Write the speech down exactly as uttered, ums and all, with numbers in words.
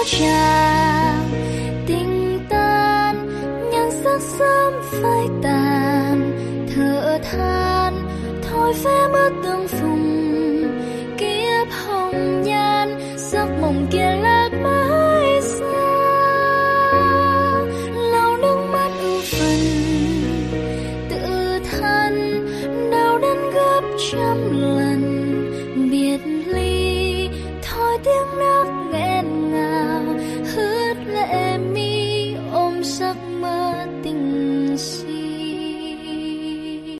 chàng tình tan, nhan sắc sớm phai tàn, thở than thôi phép mất tương phùng kiếp hồng nhan, giấc mộng kia